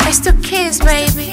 It's the kids, baby.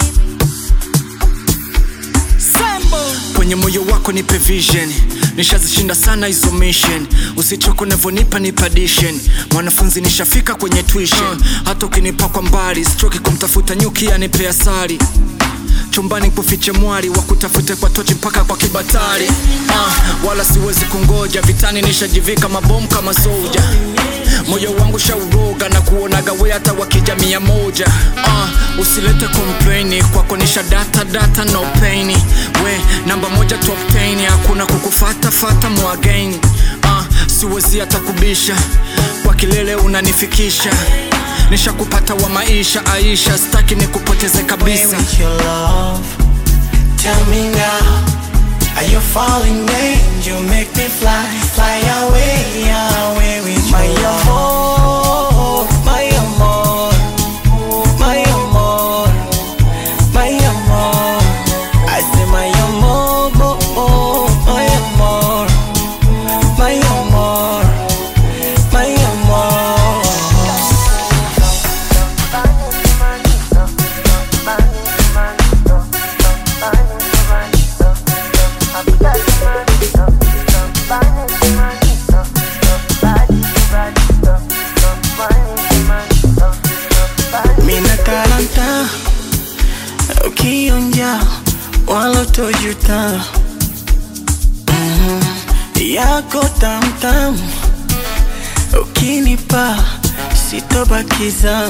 Kwenye moyo wako nipe vision, nishazishinda sana hizo mission. Usichoke unavonipa nipa addition, mwanafunzi nishafika kwenye tuition. Hata ukinipa kwa mbali, stroke kumtafuta nyuki anipe asali. Chumbani kufiche mwari, wakutafute kwa tochi mpaka kwa kibatari. Wala siwezi kungoja, vitani nishajivika mabomu kama soldier. Moyo wangu shauroga na kuonaga we hata wakija 100. Usilete complaini, kwako nisha data no pain. We namba 1 top 10, hakuna kukufata mwagain. Siwezi hata kubisha, kwa kilele unanifikisha. Nisha kupata wa maisha Aisha, staki nikupoteze kabisa. Where is your love? Tell me now. Are you falling angel? Make me fly away, away with you. My amor, my amor, my amor, my amor. I say my amor, my amor, my amor, my amor. Mina talanta ukionja wala tojuta. Yako tamtam ukinipa sitobakiza.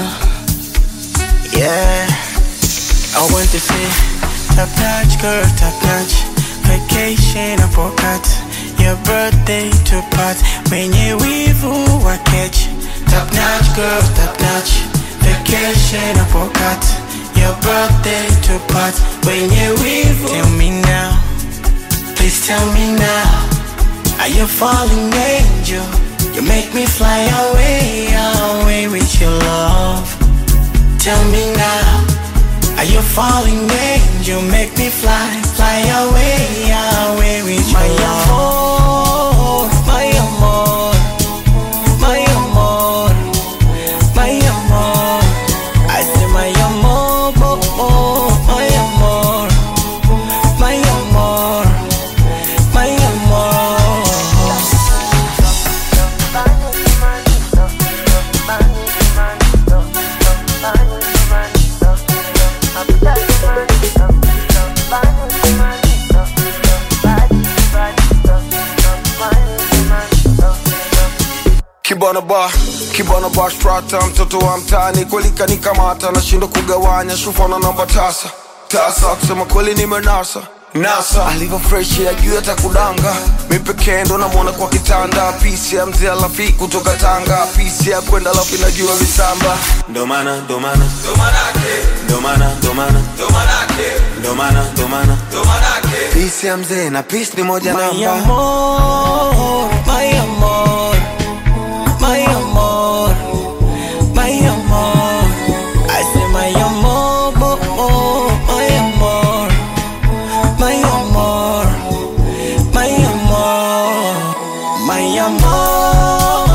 Yeah, I want to say top notch girl, top notch. Vacation a pocket, your birthday to part. Wenye wivu wa catch. Top notch girl, top notch. Vacation a pocket, your birthday to part. Wenye wivu. Tell me now, please tell me now. Are you falling angel? You make me fly away, away with your love. Tell me now. Are you falling angel? Make me fly away, away with you. My amor, my amor, my amor, my amor. I say my amor, my amor, my amor, my amor. Kibana bar strata, mtoto wa mtaani kweli kanikamata, nashindwa kugawanya shufa na namba tasa. Kusema kweli nimenasa alivyo fresh ya juu hata kudanga. Mipekee ndo namuona kwa kitanda. Pisi ya mzee alafi kutoka Tanga, pisi ya kwenda lafi najua visamba. Domana pisi ya mzee na pisi ni moja namba. My amor, my amor, my amor, my amor. I say my amor, my amor, my amor, my amor, my amor.